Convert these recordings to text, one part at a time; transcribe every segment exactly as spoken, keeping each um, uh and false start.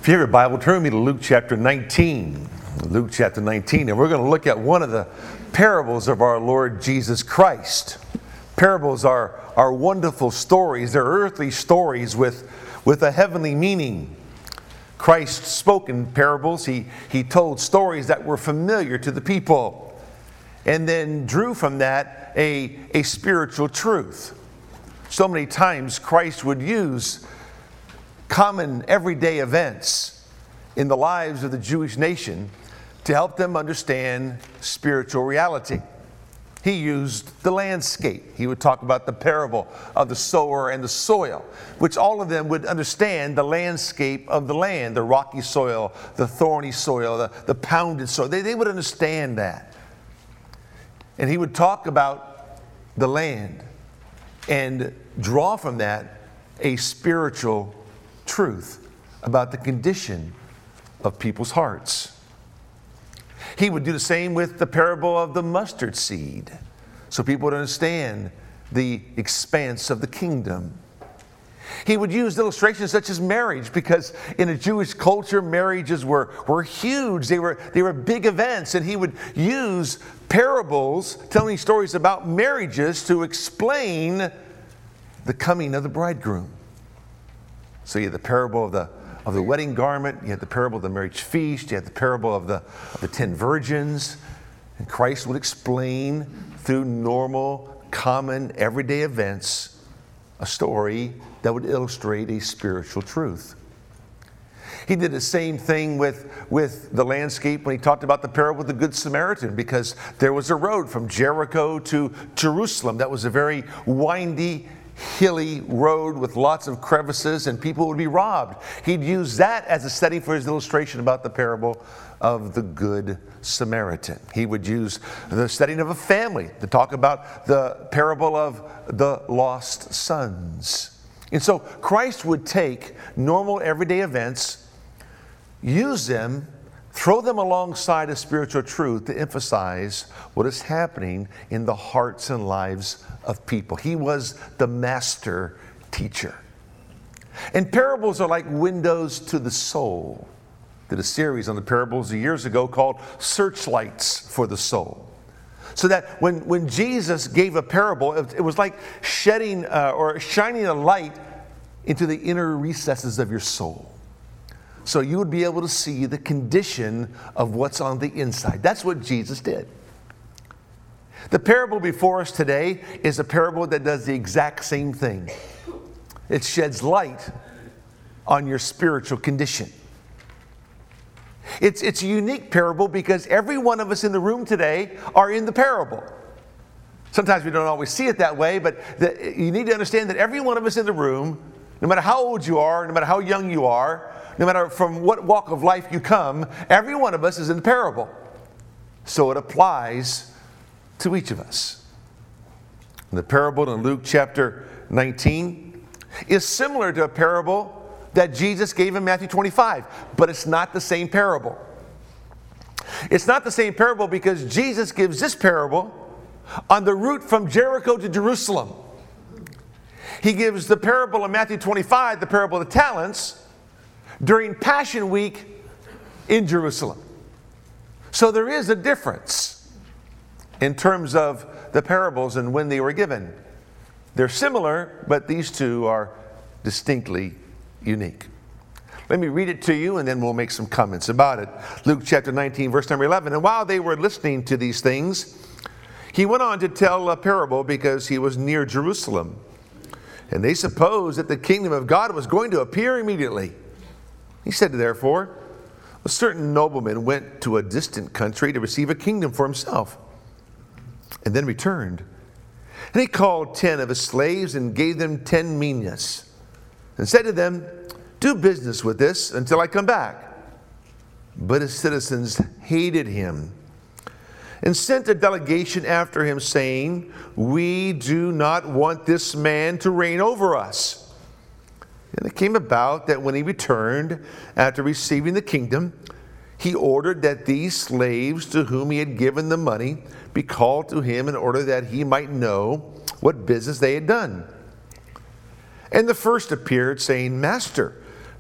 If you have your Bible, turn with me to Luke chapter nineteen. Luke chapter nineteen, and we're going to look at one of the parables of our Lord Jesus Christ. Parables are, are wonderful stories. They're earthly stories with, with a heavenly meaning. Christ spoke in parables. He, he told stories that were familiar to the people, and then drew from that a, a spiritual truth. So many times Christ would use common everyday events in the lives of the Jewish nation to help them understand spiritual reality. He used the landscape. He would talk about the parable of the sower and the soil, which all of them would understand the landscape of the land, the rocky soil, the thorny soil, the, the pounded soil. They, they would understand that. And he would talk about the land and draw from that a spiritual truth about the condition of people's hearts. He would do the same with the parable of the mustard seed, so people would understand the expanse of the kingdom. He would use illustrations such as marriage, because in a Jewish culture, marriages were, were huge. They were, they were big events, and he would use parables, telling stories about marriages to explain the coming of the bridegroom. So you had the parable of the of the wedding garment, you had the parable of the marriage feast, you had the parable of the, of the ten virgins, and Christ would explain through normal, common, everyday events a story that would illustrate a spiritual truth. He did the same thing with, with the landscape when he talked about the parable of the Good Samaritan, because there was a road from Jericho to Jerusalem that was a very windy, hilly road with lots of crevices, and people would be robbed. He'd use that as a setting for his illustration about the parable of the Good Samaritan. He would use the setting of a family to talk about the parable of the lost sons. And so Christ would take normal everyday events, use them, throw them alongside a spiritual truth to emphasize what is happening in the hearts and lives of people. He was the master teacher. And parables are like windows to the soul. Did a series on the parables years ago called Searchlights for the Soul. So that when, when Jesus gave a parable, it, it was like shedding uh, or shining a light into the inner recesses of your soul. So you would be able to see the condition of what's on the inside. That's what Jesus did. The parable before us today is a parable that does the exact same thing. It sheds light on your spiritual condition. It's, it's a unique parable because every one of us in the room today are in the parable. Sometimes we don't always see it that way, but the, you need to understand that every one of us in the room, no matter how old you are, no matter how young you are, no matter from what walk of life you come, every one of us is in the parable. So it applies to each of us. The parable in Luke chapter nineteen is similar to a parable that Jesus gave in Matthew twenty-five, but it's not the same parable. It's not the same parable because Jesus gives this parable on the route from Jericho to Jerusalem. He gives the parable in Matthew twenty-five, the parable of the talents, during Passion Week in Jerusalem. So there is a difference in terms of the parables and when they were given. They're similar, but these two are distinctly unique. Let me read it to you and then we'll make some comments about it. Luke chapter nineteen, verse number eleven. And while they were listening to these things, he went on to tell a parable because he was near Jerusalem. And they supposed that the kingdom of God was going to appear immediately. He said, therefore, a certain nobleman went to a distant country to receive a kingdom for himself, and then returned. And he called ten of his slaves and gave them ten minas, and said to them, do business with this until I come back. But his citizens hated him and sent a delegation after him, saying, we do not want this man to reign over us. And it came about that when he returned, after receiving the kingdom, he ordered that these slaves to whom he had given the money be called to him in order that he might know what business they had done. And the first appeared, saying, Master,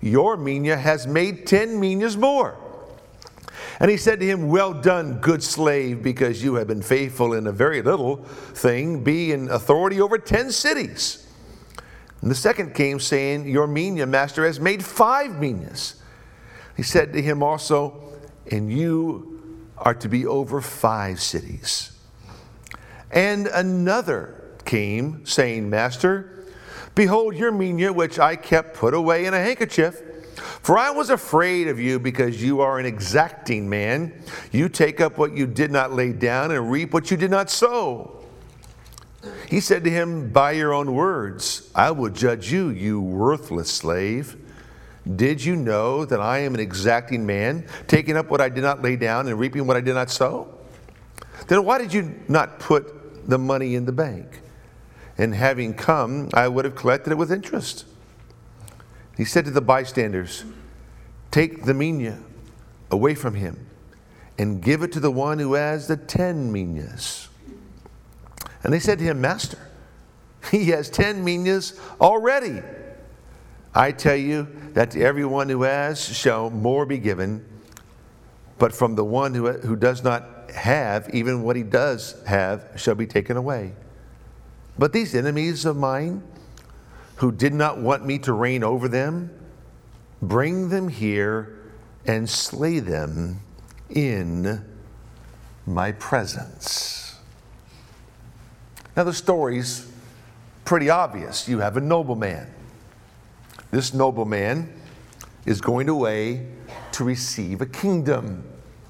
your mina has made ten minas more. And he said to him, well done, good slave, because you have been faithful in a very little thing. Be in authority over ten cities. And the second came, saying, your mina, master, has made five minas. He said to him also, and you are to be over five cities. And another came, saying, master, behold your mina, which I kept put away in a handkerchief. For I was afraid of you, because you are an exacting man. You take up what you did not lay down, and reap what you did not sow. He said to him, by your own words, I will judge you, you worthless slave. Did you know that I am an exacting man, taking up what I did not lay down, and reaping what I did not sow? Then why did you not put the money in the bank? And having come, I would have collected it with interest. He said to the bystanders, take the mina away from him, and give it to the one who has the ten minas. And they said to him, master, he has ten minas already. I tell you that to everyone who has shall more be given, but from the one who, who does not have, even what he does have shall be taken away. But these enemies of mine, who did not want me to reign over them, bring them here and slay them in my presence. Now the story's pretty obvious. You have a nobleman. This nobleman is going away to receive a kingdom.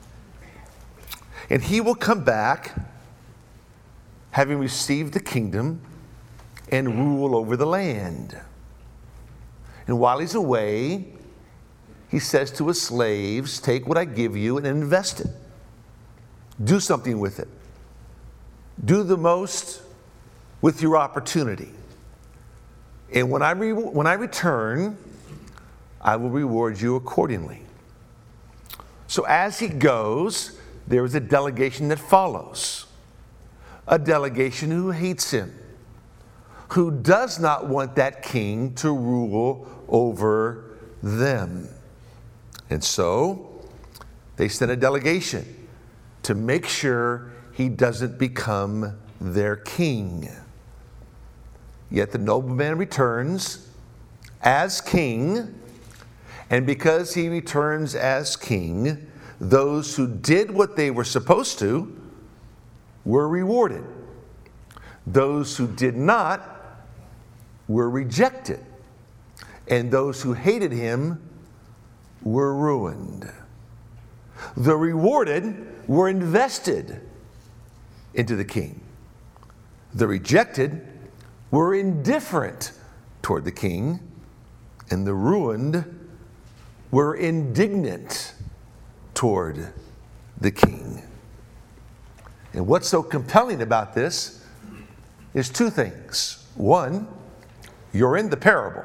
And he will come back having received the kingdom and rule over the land. And while he's away, he says to his slaves, take what I give you and invest it. Do something with it. Do the most with your opportunity. And when I, re- when I return, I will reward you accordingly. So as he goes, there is a delegation that follows. A delegation who hates him, who does not want that king to rule over them. And so they sent a delegation to make sure he doesn't become their king. Yet the nobleman returns as king, and because he returns as king, those who did what they were supposed to were rewarded. Those who did not were rejected, and those who hated him were ruined. The rewarded were invested into the king. The rejected were indifferent toward the king, and the ruined were indignant toward the king. And what's so compelling about this is two things. One, you're in the parable.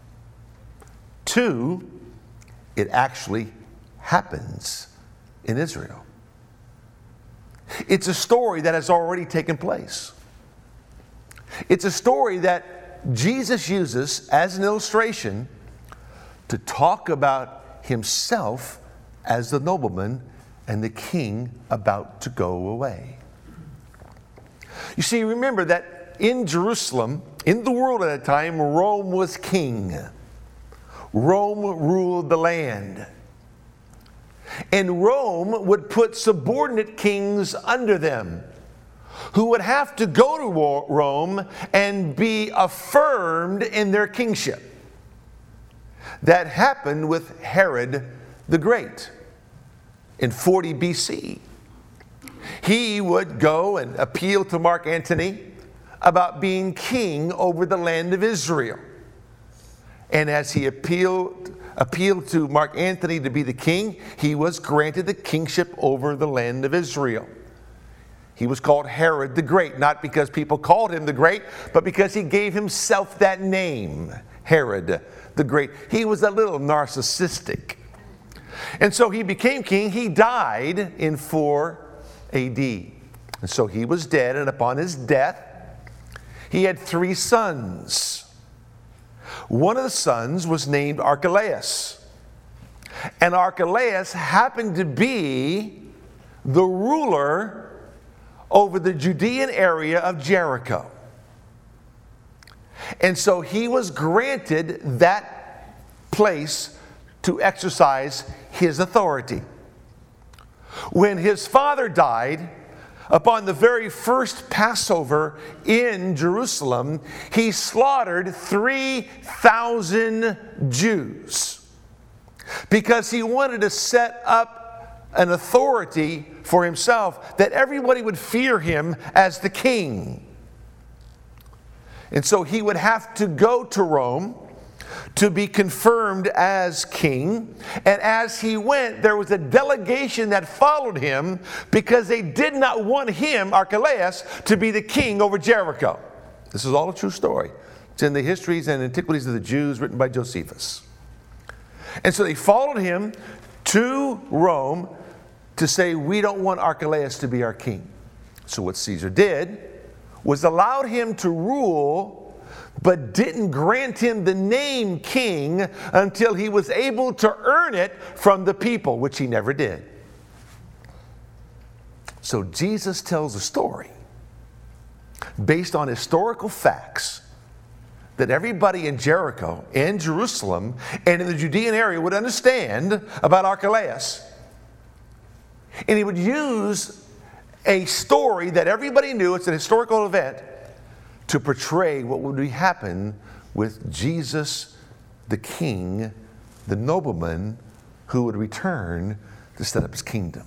Two, it actually happens in Israel. It's a story that has already taken place. It's a story that Jesus uses as an illustration to talk about himself as the nobleman and the king about to go away. You see, remember that in Jerusalem, in the world at that time, Rome was king. Rome ruled the land. And Rome would put subordinate kings under them, who would have to go to Rome and be affirmed in their kingship. That happened with Herod the Great in forty B C. He would go and appeal to Mark Antony about being king over the land of Israel. And as he appealed, appealed to Mark Antony to be the king, he was granted the kingship over the land of Israel. He was called Herod the Great, not because people called him the Great, but because he gave himself that name, Herod the Great. He was a little narcissistic. And so he became king. He died in four A D. And so he was dead, and upon his death, he had three sons. One of the sons was named Archelaus. And Archelaus happened to be the ruler over the Judean area of Jericho. And so he was granted that place to exercise his authority. When his father died, upon the very first Passover in Jerusalem, he slaughtered three thousand Jews because he wanted to set up an authority for himself that everybody would fear him as the king. And so he would have to go to Rome to be confirmed as king. And as he went, there was a delegation that followed him because they did not want him, Archelaus, to be the king over Jericho. This is all a true story. It's in the Histories and Antiquities of the Jews written by Josephus. And so they followed him to Rome to say, we don't want Archelaus to be our king. So what Caesar did was allowed him to rule, but didn't grant him the name king until he was able to earn it from the people, which he never did. So Jesus tells a story based on historical facts that everybody in Jericho and Jerusalem and in the Judean area would understand about Archelaus. And he would use a story that everybody knew, it's an historical event, to portray what would happen with Jesus, the king, the nobleman who would return to set up his kingdom.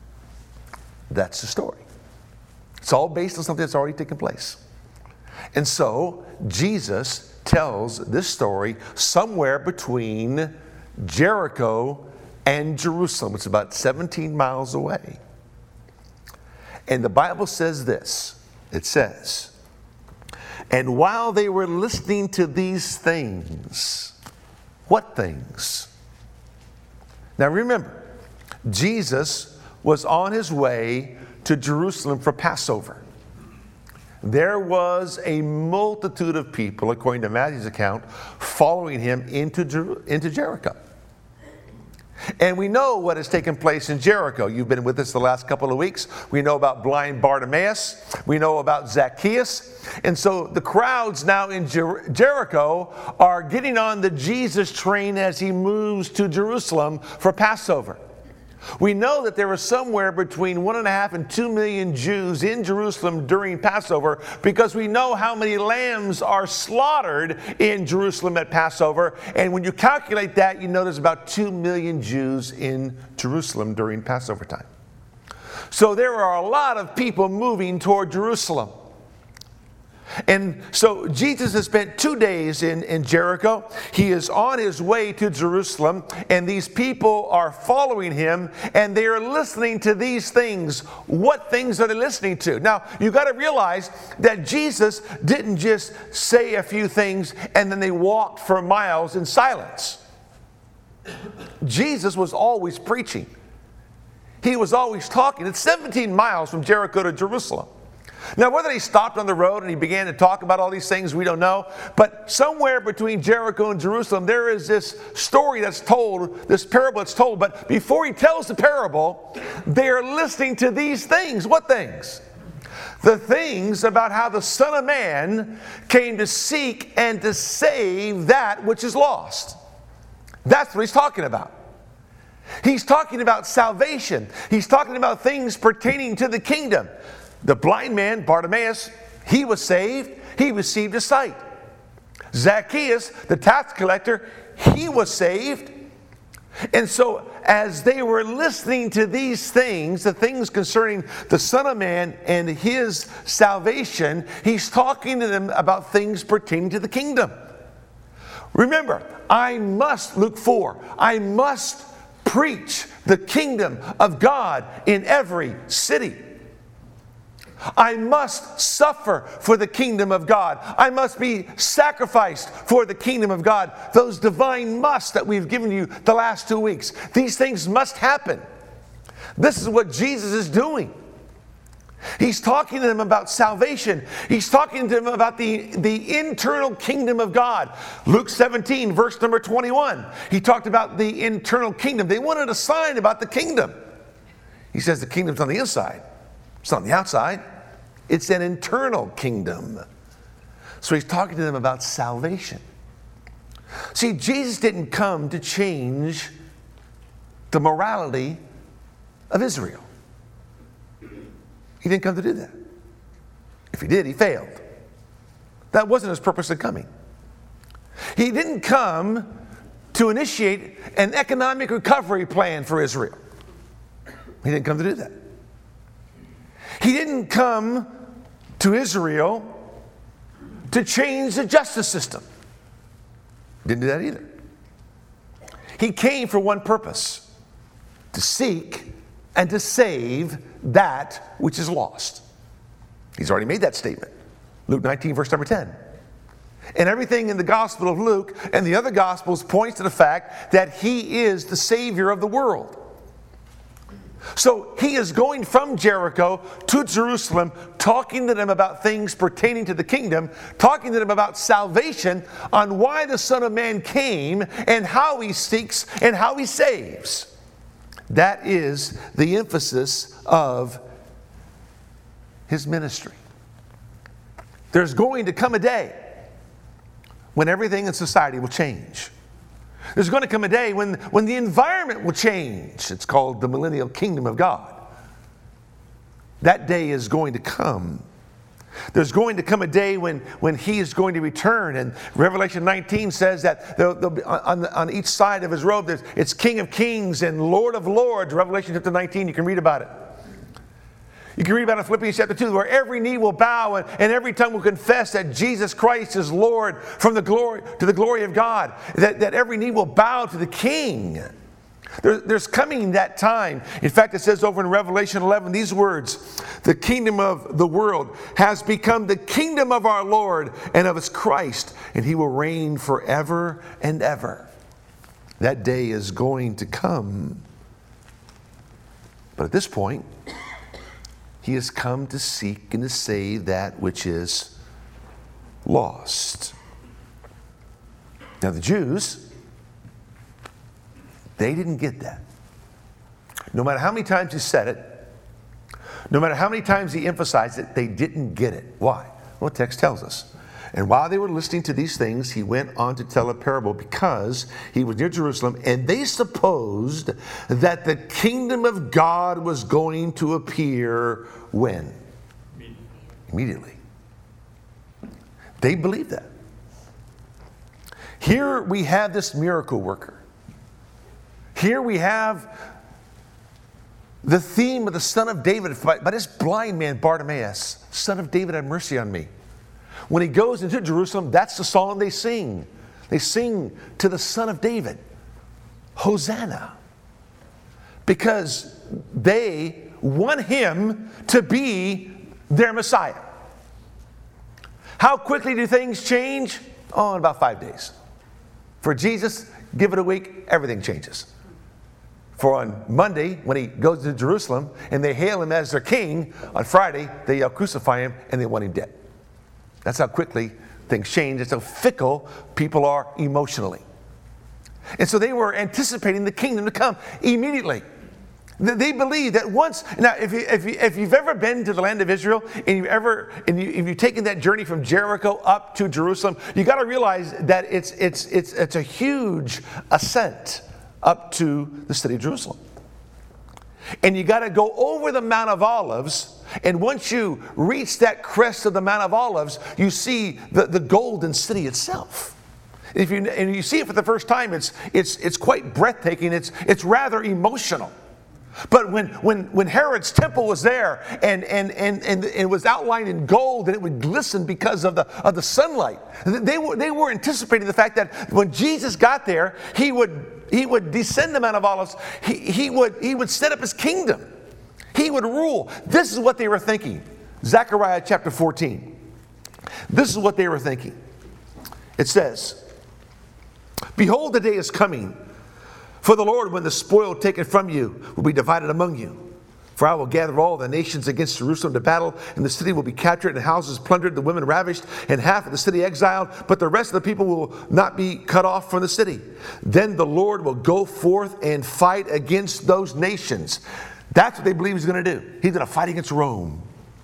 That's the story. It's all based on something that's already taken place. And so Jesus tells this story somewhere between Jericho and Jerusalem. It's about seventeen miles away. And the Bible says this. It says, and while they were listening to these things, what things? Now remember, Jesus was on his way to Jerusalem for Passover. There was a multitude of people, according to Matthew's account, following him into, Jer- into Jericho. And we know what has taken place in Jericho. You've been with us the last couple of weeks. We know about blind Bartimaeus. We know about Zacchaeus. And so the crowds now in Jer- Jericho are getting on the Jesus train as he moves to Jerusalem for Passover. We know that there were somewhere between one and a half and two million Jews in Jerusalem during Passover because we know how many lambs are slaughtered in Jerusalem at Passover. And when you calculate that, you know there's about two million Jews in Jerusalem during Passover time. So there are a lot of people moving toward Jerusalem. And so Jesus has spent two days in, in Jericho. He is on his way to Jerusalem, and these people are following him, and they are listening to these things. What things are they listening to? Now, you've got to realize that Jesus didn't just say a few things and then they walked for miles in silence. Jesus was always preaching. He was always talking. It's seventeen miles from Jericho to Jerusalem. Now, whether he stopped on the road and he began to talk about all these things, we don't know. But somewhere between Jericho and Jerusalem, there is this story that's told, this parable that's told. But before he tells the parable, they are listening to these things. What things? The things about how the Son of Man came to seek and to save that which is lost. That's what he's talking about. He's talking about salvation. He's talking about things pertaining to the kingdom. The blind man, Bartimaeus, he was saved. He received his sight. Zacchaeus, the tax collector, he was saved. And so as they were listening to these things, the things concerning the Son of Man and his salvation, he's talking to them about things pertaining to the kingdom. Remember, I must, Luke four, I must preach the kingdom of God in every city. I must suffer for the kingdom of God. I must be sacrificed for the kingdom of God. Those divine musts that we've given you the last two weeks. These things must happen. This is what Jesus is doing. He's talking to them about salvation. He's talking to them about the, the internal kingdom of God. Luke seventeen, verse number twenty-one. He talked about the internal kingdom. They wanted a sign about the kingdom. He says the kingdom's on the inside. It's not on the outside. It's an internal kingdom. So he's talking to them about salvation. See, Jesus didn't come to change the morality of Israel. He didn't come to do that. If he did, he failed. That wasn't his purpose of coming. He didn't come to initiate an economic recovery plan for Israel. He didn't come to do that. He didn't come to Israel to change the justice system. Didn't do that either. He came for one purpose: to seek and to save that which is lost. He's already made that statement. Luke nineteen, verse number ten. And everything in the Gospel of Luke and the other Gospels points to the fact that he is the Savior of the world. So he is going from Jericho to Jerusalem, talking to them about things pertaining to the kingdom, talking to them about salvation, on why the Son of Man came and how he seeks and how he saves. That is the emphasis of his ministry. There's going to come a day when everything in society will change. There's going to come a day when, when the environment will change. It's called the millennial kingdom of God. That day is going to come. There's going to come a day when, when he is going to return. And Revelation nineteen says that there'll, there'll be on, on each side of his robe, there's, it's King of Kings and Lord of Lords. Revelation chapter nineteen, you can read about it. You can read about it in Philippians chapter two, where every knee will bow and, and every tongue will confess that Jesus Christ is Lord, from the glory to the glory of God. That, that every knee will bow to the King. There, there's coming that time. In fact, it says over in Revelation eleven these words: the kingdom of the world has become the kingdom of our Lord and of his Christ, and he will reign forever and ever. That day is going to come. But at this point, he has come to seek and to save that which is lost. Now the Jews, they didn't get that. No matter how many times he said it, no matter how many times he emphasized it, they didn't get it. Why? Well, the text tells us. And while they were listening to these things, he went on to tell a parable, because he was near Jerusalem, and they supposed that the kingdom of God was going to appear when? Immediately. They believed that. Here we have this miracle worker. Here we have the theme of the Son of David by, by this blind man, Bartimaeus. Son of David, have mercy on me. When he goes into Jerusalem, that's the song they sing. They sing to the Son of David, Hosanna. Because they want him to be their Messiah. How quickly do things change? Oh, in about five days. For Jesus, give it a week, everything changes. For on Monday, when he goes to Jerusalem and they hail him as their king, on Friday, they yell, crucify him, and they want him dead. That's how quickly things change. It's how fickle people are emotionally. And so they were anticipating the kingdom to come immediately. They believe that once, now if, you, if, you, if you've ever been to the land of Israel, and you've ever, and you, if you've taken that journey from Jericho up to Jerusalem, you got to realize that it's, it's, it's, it's a huge ascent up to the city of Jerusalem. And you got to go over the Mount of Olives. And once you reach that crest of the Mount of Olives, you see the, the golden city itself. If you, and you see it for the first time, it's, it's, it's quite breathtaking. It's, it's rather emotional. But when, when, when Herod's temple was there and, and, and, and it was outlined in gold and it would glisten because of the, of the sunlight, they were, they were anticipating the fact that when Jesus got there, he would, he would descend the Mount of Olives. He, he, would, he would set up his kingdom. He would rule. This is what they were thinking. Zechariah chapter fourteen. This is what they were thinking. It says, behold, the day is coming, for the Lord, when the spoil taken from you will be divided among you. For I will gather all the nations against Jerusalem to battle, and the city will be captured, and houses plundered, the women ravished, and half of the city exiled, but the rest of the people will not be cut off from the city. Then the Lord will go forth and fight against those nations. That's what they believe he's going to do. He's going to fight against Rome.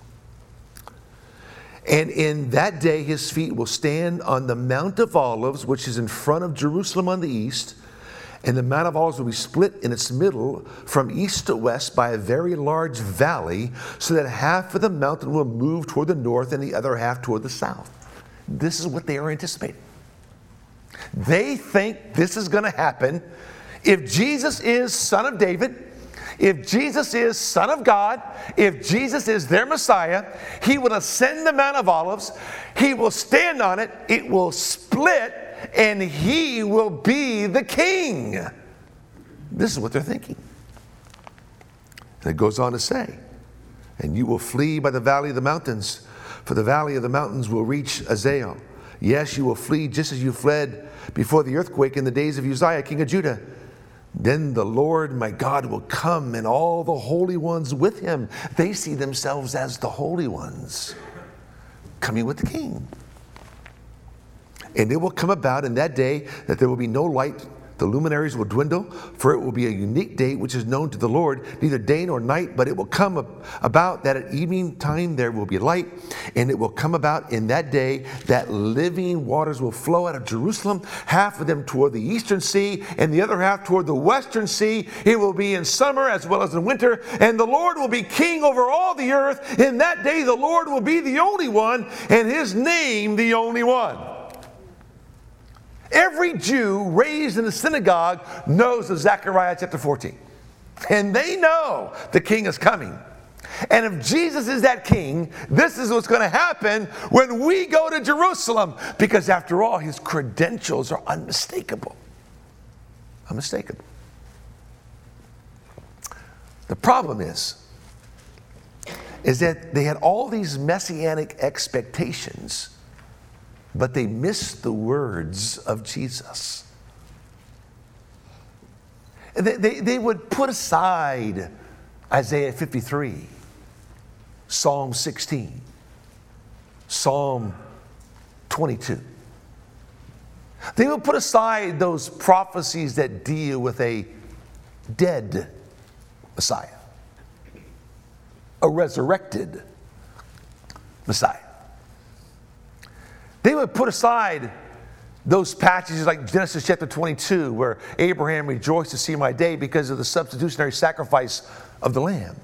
And in that day his feet will stand on the Mount of Olives, which is in front of Jerusalem on the east. And the Mount of Olives will be split in its middle from east to west by a very large valley, so that half of the mountain will move toward the north and the other half toward the south. This is what they are anticipating. They think this is going to happen if Jesus is Son of David, if Jesus is Son of God, if Jesus is their Messiah. He will ascend the Mount of Olives, he will stand on it, it will split, and he will be the king. This is what they're thinking. And it goes on to say, and you will flee by the valley of the mountains, for the valley of the mountains will reach Azael. Yes, you will flee just as you fled before the earthquake in the days of Uzziah, king of Judah. Then the Lord my God will come, and all the holy ones with him. They see themselves as the holy ones coming with the king. And it will come about in that day that there will be no light. The luminaries will dwindle, for it will be a unique day which is known to the Lord, neither day nor night. But it will come about that at evening time there will be light. And it will come about in that day that living waters will flow out of Jerusalem, half of them toward the eastern sea, and the other half toward the western sea. It will be in summer as well as in winter. And the Lord will be king over all the earth. In that day the Lord will be the only one, and his name the only one. Every Jew raised in the synagogue knows of Zechariah chapter fourteen. And they know the king is coming. And if Jesus is that king, this is what's going to happen when we go to Jerusalem. Because after all, his credentials are unmistakable. Unmistakable. The problem is, is that they had all these messianic expectations, but they missed the words of Jesus. They, they, they would put aside Isaiah fifty-three, Psalm sixteen, Psalm twenty-two. They would put aside those prophecies that deal with a dead Messiah, a resurrected Messiah. They would put aside those passages like Genesis chapter twenty-two, where Abraham rejoiced to see my day because of the substitutionary sacrifice of the Lamb.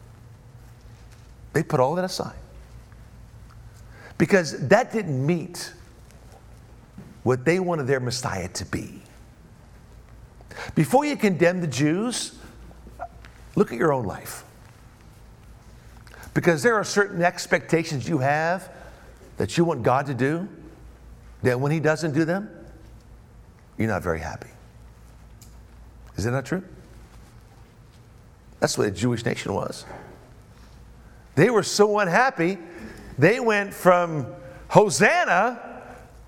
They put all that aside, because that didn't meet what they wanted their Messiah to be. Before you condemn the Jews, look at your own life. Because there are certain expectations you have that you want God to do, that when he doesn't do them, you're not very happy. Is that not true? That's what the Jewish nation was. They were so unhappy, they went from Hosanna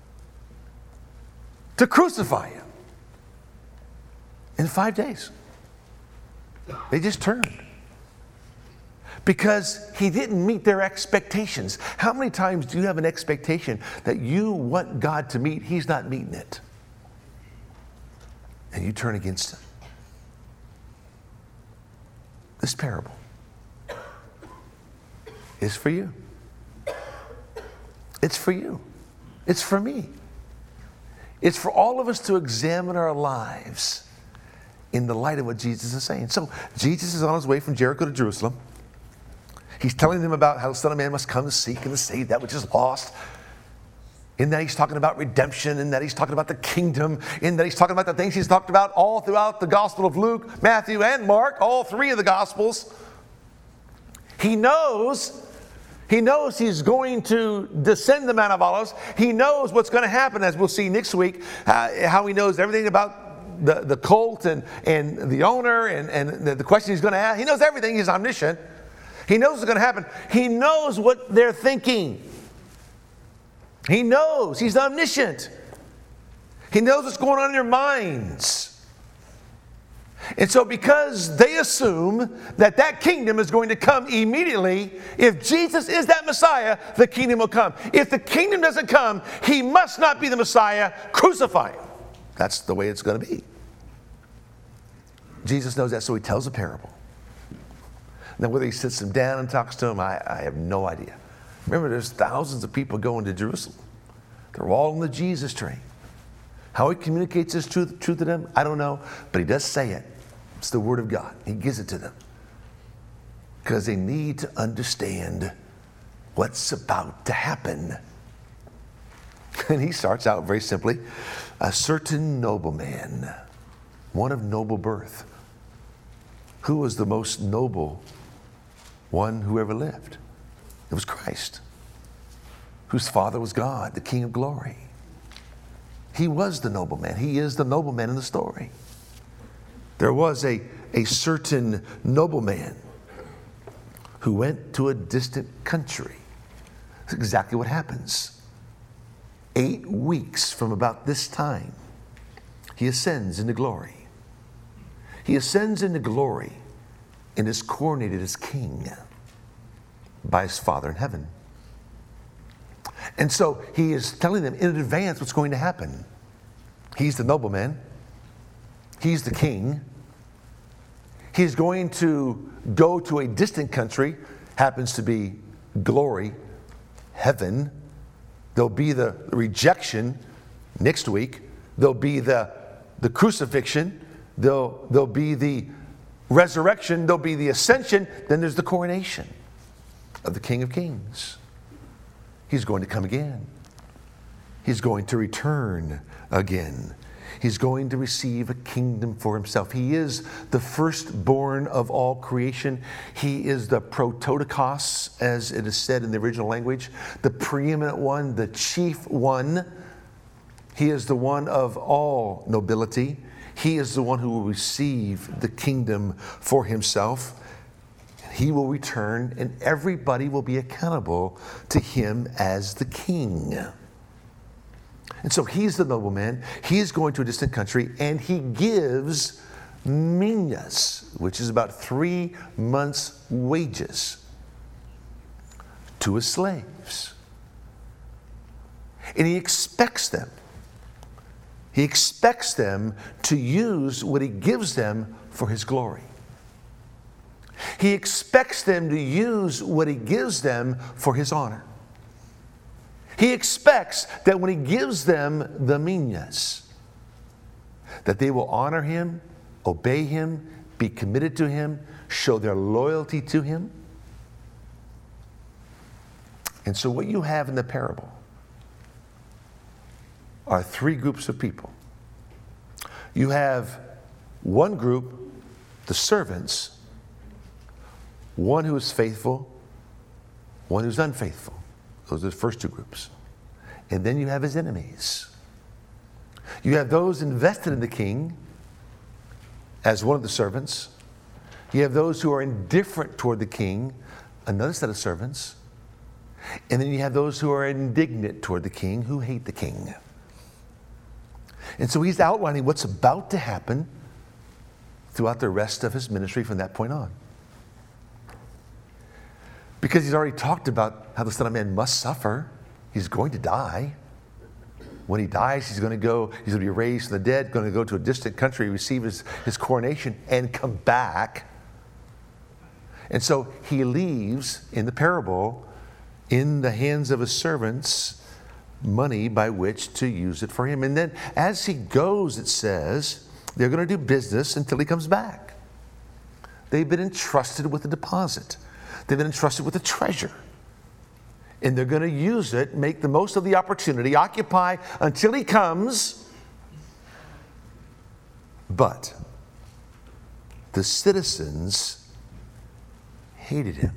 to crucify him in five days. They just turned. Because he didn't meet their expectations. How many times do you have an expectation that you want God to meet, he's not meeting it, and you turn against him? This parable is for you. It's for you. It's for me. It's for all of us to examine our lives in the light of what Jesus is saying. So Jesus is on his way from Jericho to Jerusalem. He's telling them about how the Son of Man must come to seek and to save that which is lost. In that he's talking about redemption, in that he's talking about the kingdom, in that he's talking about the things he's talked about all throughout the Gospel of Luke, Matthew, and Mark, all three of the Gospels. He knows, he knows he's going to descend the Mount of Olives. He knows what's going to happen, as we'll see next week, uh, how he knows everything about the, the cult and, and the owner and, and the, the question he's going to ask. He knows everything. He's omniscient. He knows what's going to happen. He knows what they're thinking. He knows. He's omniscient. He knows what's going on in their minds. And so because they assume that that kingdom is going to come immediately, if Jesus is that Messiah, the kingdom will come. If the kingdom doesn't come, he must not be the Messiah. Crucify him. That's the way it's going to be. Jesus knows that, so he tells a parable. Now, whether he sits them down and talks to them, I, I have no idea. Remember, there's thousands of people going to Jerusalem. They're all on the Jesus train. How he communicates his truth, truth to them, I don't know, but he does say it. It's the word of God. He gives it to them because they need to understand what's about to happen. And he starts out very simply, a certain nobleman, one of noble birth. Who was the most noble one who ever lived? It was Christ, whose father was God, the King of glory. He was the nobleman. He is the nobleman in the story. There was a, a certain nobleman who went to a distant country. That's exactly what happens. Eight weeks from about this time, he ascends into glory. He ascends into glory and is coronated as king by his Father in heaven. And so he is telling them in advance what's going to happen. He's the nobleman. He's the king. He's going to go to a distant country, happens to be glory, heaven. There'll be the rejection next week. There'll be the, the crucifixion. There'll, there'll be the resurrection. There'll be the ascension. Then there's the coronation of the King of Kings. He's going to come again. He's going to return again. He's going to receive a kingdom for himself. He is the firstborn of all creation. He is the prototokos, as it is said in the original language, the preeminent one, the chief one. He is the one of all nobility. He is the one who will receive the kingdom for himself. He will return, and everybody will be accountable to him as the king. And so he's the nobleman. He's going to a distant country, and he gives minas, which is about three months' wages, to his slaves. And he expects them. He expects them to use what he gives them for his glory. He expects them to use what he gives them for his honor. He expects that when he gives them the minas, that they will honor him, obey him, be committed to him, show their loyalty to him. And so what you have in the parable are three groups of people. You have one group, the servants, one who is faithful, one who's unfaithful. Those are the first two groups. And then you have his enemies. You have those invested in the king as one of the servants. You have those who are indifferent toward the king, another set of servants. And then you have those who are indignant toward the king, who hate the king. And so he's outlining what's about to happen throughout the rest of his ministry from that point on. Because he's already talked about how the Son of Man must suffer. He's going to die. When he dies, he's going to go, he's going to be raised from the dead, going to go to a distant country, receive his, his coronation, and come back. And so he leaves in the parable in the hands of his servants money by which to use it for him. And then as he goes, it says, they're going to do business until he comes back. They've been entrusted with a deposit. They've been entrusted with a treasure. And they're going to use it, make the most of the opportunity, occupy until he comes. But the citizens hated him.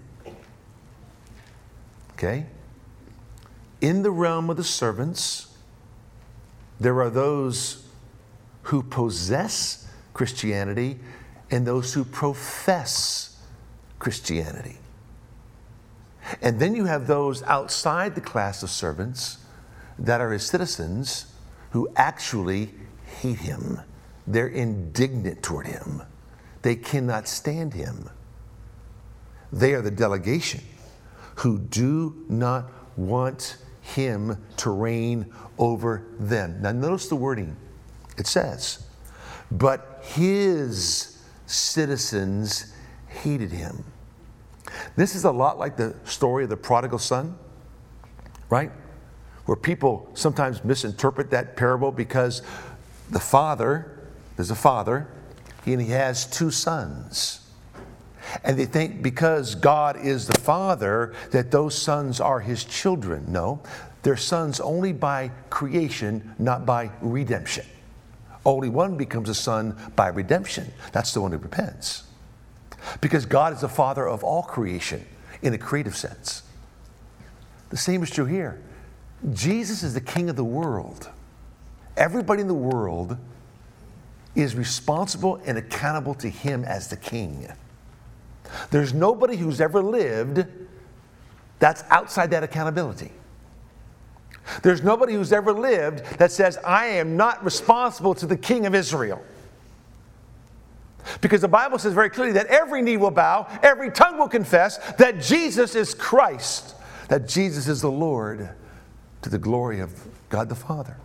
Okay? In the realm of the servants, there are those who possess Christianity and those who profess Christianity. And then you have those outside the class of servants that are his citizens who actually hate him. They're indignant toward him. they cannot stand him. They are the delegation who do not want him to reign over them. Now notice the wording. It says, but his citizens hated him. This is a lot like the story of the prodigal son, right? Where people sometimes misinterpret that parable because the father, there's a father, and he has two sons. And they think because God is the father that those sons are his children. No, they're sons only by creation, not by redemption. Only one becomes a son by redemption. That's the one who repents. Because God is the father of all creation in a creative sense. The same is true here. Jesus is the king of the world. Everybody in the world is responsible and accountable to him as the king. There's nobody who's ever lived that's outside that accountability. There's nobody who's ever lived that says, I am not responsible to the king of Israel. Because the Bible says very clearly that every knee will bow, every tongue will confess that Jesus is Christ, that Jesus is the Lord, to the glory of God the Father.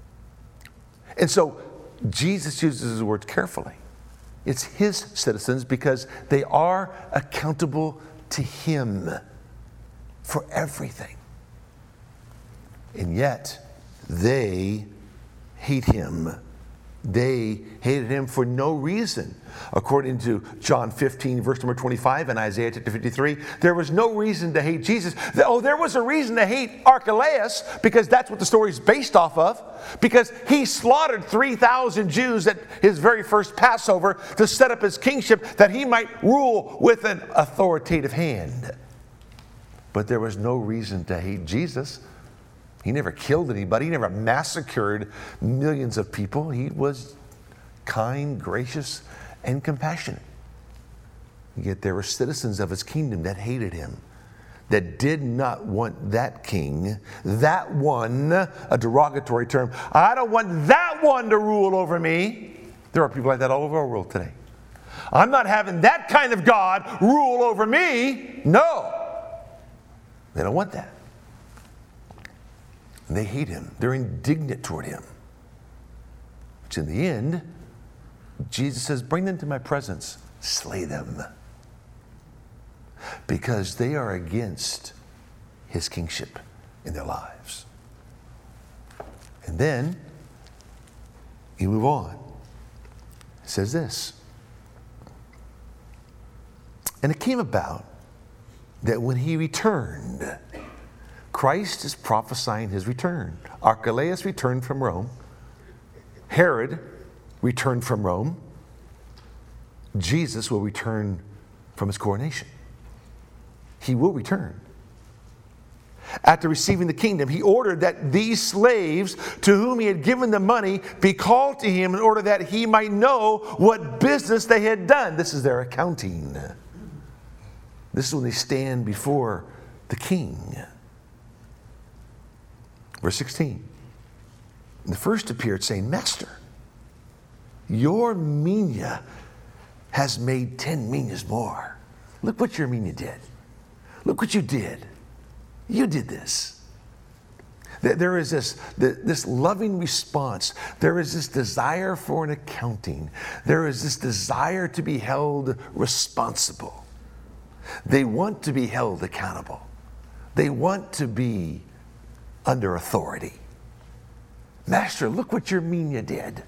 And so Jesus uses his words carefully. It's his citizens because they are accountable to him for everything. And yet, they hate him. They hated him for no reason. According to John fifteen, verse number twenty-five, and Isaiah chapter fifty-three, there was no reason to hate Jesus. Oh, there was a reason to hate Archelaus, because that's what the story is based off of. Because he slaughtered three thousand Jews at his very first Passover to set up his kingship, that he might rule with an authoritative hand. But there was no reason to hate Jesus. He never killed anybody. He never massacred millions of people. He was kind, gracious, and compassionate. Yet there were citizens of his kingdom that hated him, that did not want that king, that one, a derogatory term. I don't want that one to rule over me. There are people like that all over our world today. I'm not having that kind of God rule over me. No. They don't want that. And they hate him. They're indignant toward him. Which in the end, Jesus says, bring them to my presence, slay them. Because they are against his kingship in their lives. And then, you move on. It says this. And it came about that when he returned, Christ is prophesying his return. Archelaus returned from Rome. Herod returned from Rome. Jesus will return from his coronation. He will return. After receiving the kingdom, he ordered that these slaves to whom he had given the money be called to him in order that he might know what business they had done. This is their accounting. This is when they stand before the king. Verse sixteen. The first appeared saying, Master, your mina has made ten minas more. Look what your mina did. Look what you did. You did this. There is this, this loving response. There is this desire for an accounting. There is this desire to be held responsible. They want to be held accountable. They want to be under authority. Master, look what your mina did.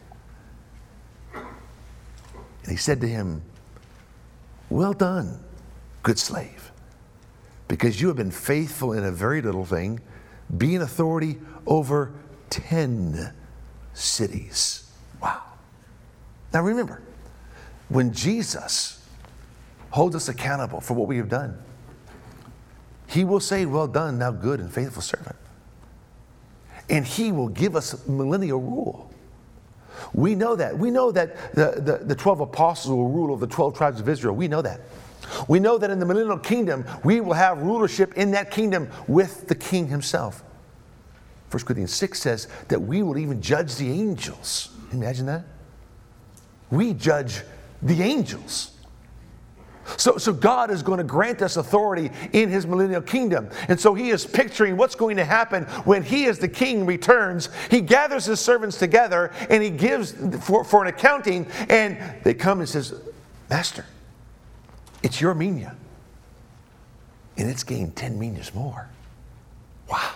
And he said to him, well done, good slave, because you have been faithful in a very little thing, be in authority over ten cities. Wow. Now remember, when Jesus holds us accountable for what we have done, he will say, well done, thou good and faithful servant. And he will give us millennial rule. We know that. We know that the, the, the twelve apostles will rule over the twelve tribes of Israel. We know that. We know that in the millennial kingdom, we will have rulership in that kingdom with the king himself. First Corinthians six says that we will even judge the angels. Imagine that. We judge the angels. So, so God is going to grant us authority in his millennial kingdom. And so he is picturing what's going to happen when he as the king returns. He gathers his servants together and he gives for, for an accounting, and they come and says, Master, it's your mina. And it's gained ten minas more. Wow.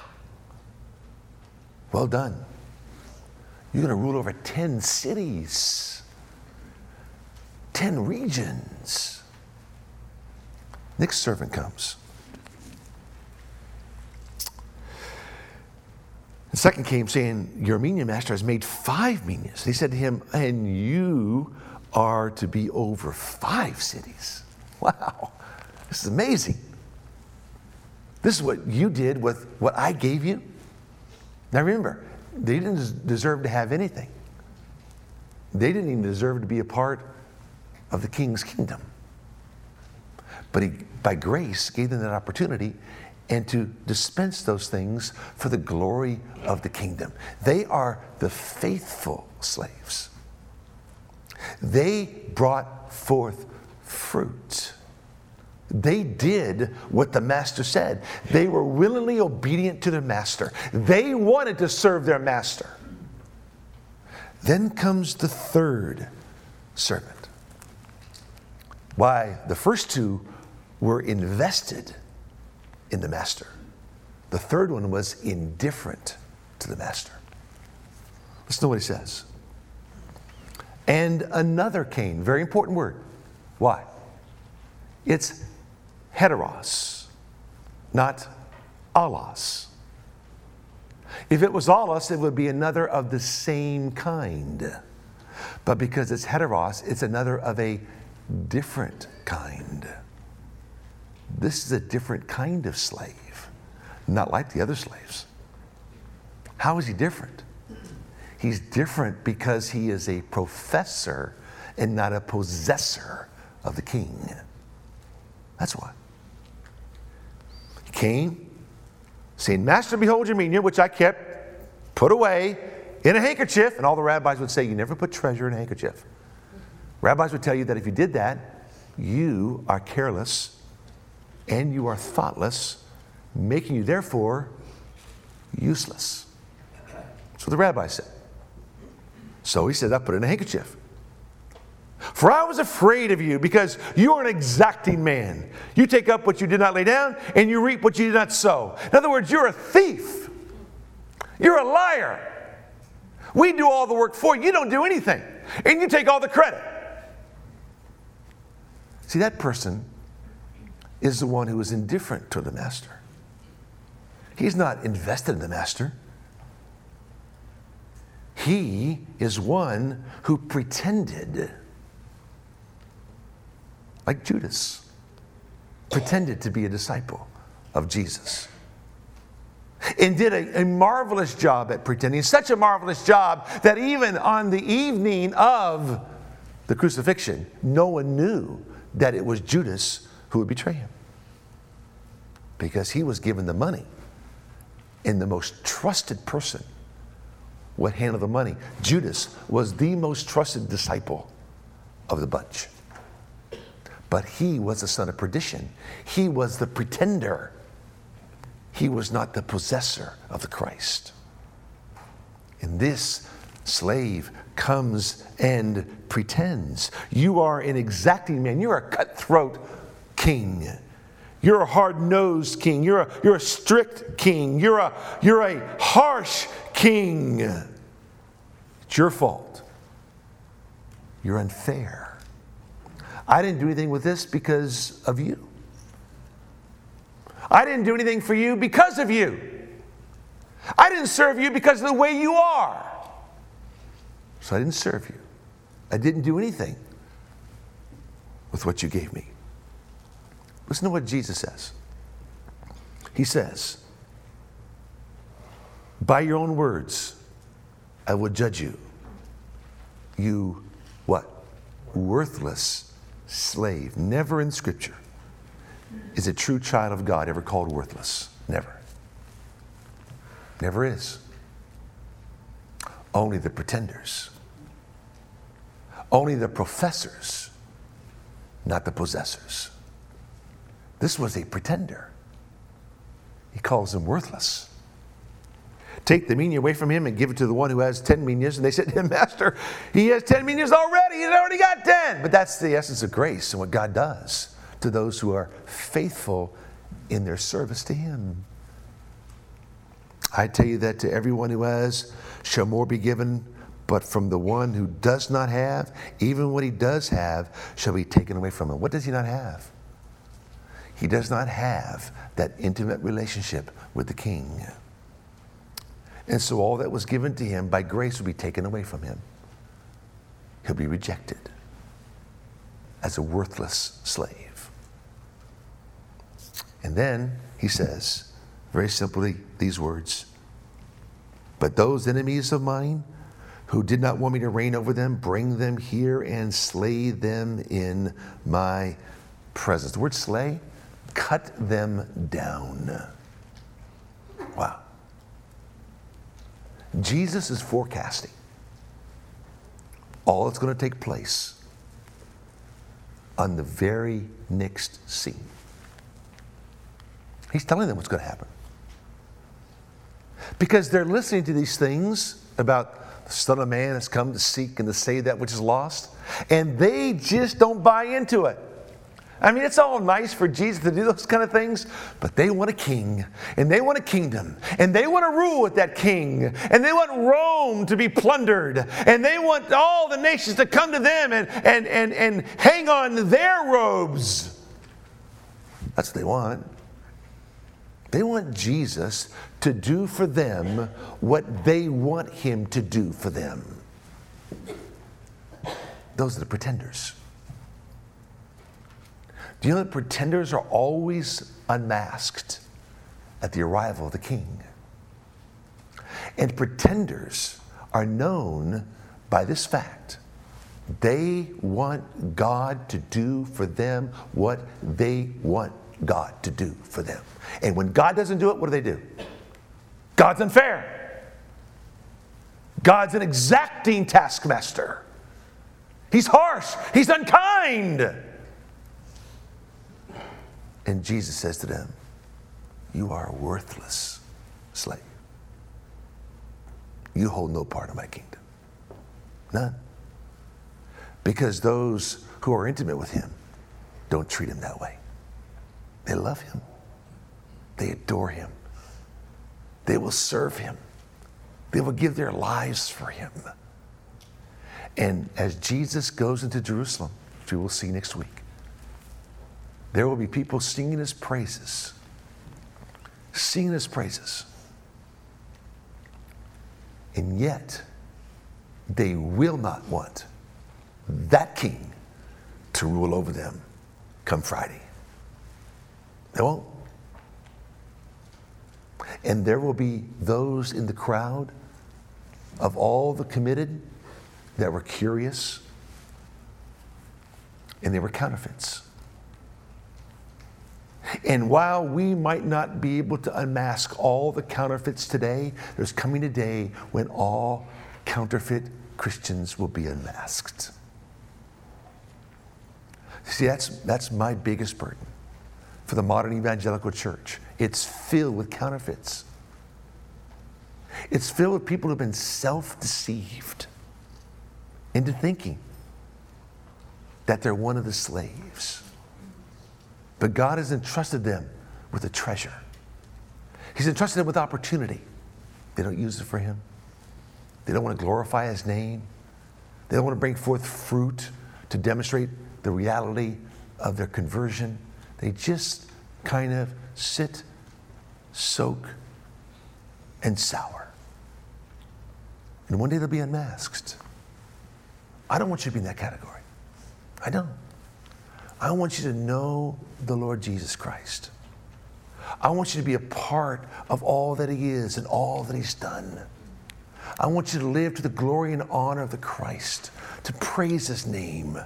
Well done. You're going to rule over ten cities, ten regions. Next servant comes. The second came saying, your mina, master, has made five minas. He said to him, and you are to be over five cities. Wow, this is amazing. This is what you did with what I gave you. Now remember, they didn't deserve to have anything. They didn't even deserve to be a part of the king's kingdom. But he, by grace, gave them that opportunity and to dispense those things for the glory of the kingdom. They are the faithful slaves. They brought forth fruit. They did what the master said. They were willingly obedient to their master. They wanted to serve their master. Then comes the third servant. Why, the first two were invested in the master. The third one was indifferent to the master. Listen to what he says. And another came. Very important word. Why? It's heteros, not allos. If it was allos, it would be another of the same kind. But because it's heteros, it's another of a different kind. This is a different kind of slave, not like the other slaves. How is he different? He's different because he is a professor and not a possessor of the king. That's why. He came, saying, Master, behold your mina, which I kept put away in a handkerchief. And all the rabbis would say, you never put treasure in a handkerchief. Rabbis would tell you that if you did that, you are careless and you are thoughtless, making you therefore useless. That's what the rabbi said. So he said, I put it in a handkerchief. For I was afraid of you, because you are an exacting man. You take up what you did not lay down, and you reap what you did not sow. In other words, you're a thief. You're a liar. We do all the work for you. You don't do anything. And you take all the credit. See, that person is the one who is indifferent to the master. He's not invested in the master. He is one who pretended, like Judas, pretended to be a disciple of Jesus. And did a, a marvelous job at pretending, such a marvelous job that even on the evening of the crucifixion, no one knew that it was Judas who would betray him. Because he was given the money, and the most trusted person would handle the money. Judas was the most trusted disciple of the bunch. But he was the son of perdition. He was the pretender. He was not the possessor of the Christ. And this slave comes and pretends. You are an exacting man. You're a cutthroat king. You're a hard-nosed king. You're a, you're a strict king. You're a, you're a harsh king. It's your fault. You're unfair. I didn't do anything with this because of you. I didn't do anything for you because of you. I didn't serve you because of the way you are. So I didn't serve you. I didn't do anything with what you gave me. Listen to what Jesus says. He says, by your own words, I will judge you. You, what? Worthless slave. Never in Scripture is a true child of God ever called worthless. Never. Never is. Only the pretenders. Only the professors not the possessors. This was a pretender. He calls them worthless. Take the mina away from him and give it to the one who has ten minas. And they said to him, Master, he has ten minas already. He's already got ten. But that's the essence of grace and what God does to those who are faithful in their service to him. I tell you that to everyone who has shall more be given, but from the one who does not have, even what he does have shall be taken away from him. What does he not have? He does not have that intimate relationship with the King. And so all that was given to him by grace will be taken away from him. He'll be rejected as a worthless slave. And then he says, very simply, these words, but those enemies of mine who did not want me to reign over them, bring them here and slay them in my presence. The word slay, cut them down. Wow. Jesus is forecasting all that's going to take place on the very next scene. He's telling them what's going to happen. Because they're listening to these things about the Son of Man has come to seek and to save that which is lost, and they just don't buy into it. I mean, it's all nice for Jesus to do those kind of things, but they want a king, and they want a kingdom, and they want to rule with that king, and they want Rome to be plundered, and they want all the nations to come to them and, and, and, and hang on their robes. That's what they want. They want Jesus to do for them what they want him to do for them. Those are the pretenders. Do you know that pretenders are always unmasked at the arrival of the king? And pretenders are known by this fact. They want God to do for them what they want God to do for them. And when God doesn't do it, what do they do? God's unfair. God's an exacting taskmaster. He's harsh. He's unkind. And Jesus says to them, you are a worthless slave. You hold no part of my kingdom. None. Because those who are intimate with him don't treat him that way. They love him. They adore him. They will serve him. They will give their lives for him. And as Jesus goes into Jerusalem, which we will see next week, there will be people singing his praises. Singing his praises. And yet, they will not want that king to rule over them come Friday. They won't. And there will be those in the crowd of all the committed that were curious, and they were counterfeits. And while we might not be able to unmask all the counterfeits today, there's coming a day when all counterfeit Christians will be unmasked. See, that's, that's my biggest burden for the modern evangelical church. It's filled with counterfeits. It's filled with people who have been self-deceived into thinking that they're one of the slaves. But God has entrusted them with a treasure. He's entrusted them with opportunity. They don't use it for him. They don't want to glorify his name. They don't want to bring forth fruit to demonstrate the reality of their conversion. They just kind of sit, soak, and sour. And one day they'll be unmasked. I don't want you to be in that category. I don't. I want you to know the Lord Jesus Christ. I want you to be a part of all that he is and all that he's done. I want you to live to the glory and honor of the Christ, to praise his name,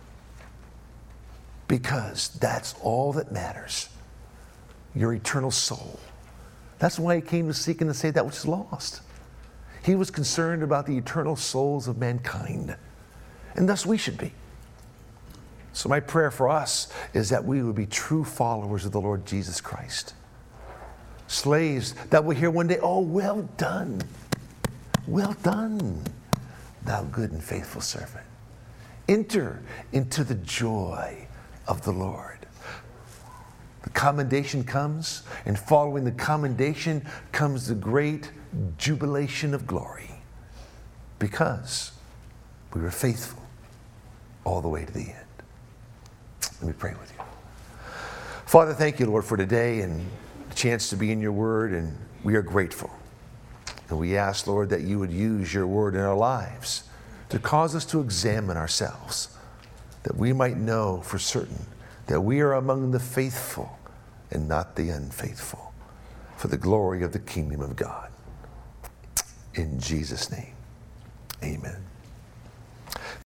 because that's all that matters. Your eternal soul. That's why he came to seek and to save that which is lost. He was concerned about the eternal souls of mankind, and thus we should be. So my prayer for us is that we would be true followers of the Lord Jesus Christ. Slaves that will hear one day, oh, well done. Well done, thou good and faithful servant. Enter into the joy of the Lord. The commendation comes, and following the commendation comes the great jubilation of glory, because we were faithful all the way to the end. Let me pray with you. Father, thank you, Lord, for today and the chance to be in your word, and we are grateful. And we ask, Lord, that you would use your word in our lives to cause us to examine ourselves, that we might know for certain that we are among the faithful and not the unfaithful, for the glory of the kingdom of God. In Jesus' name, amen.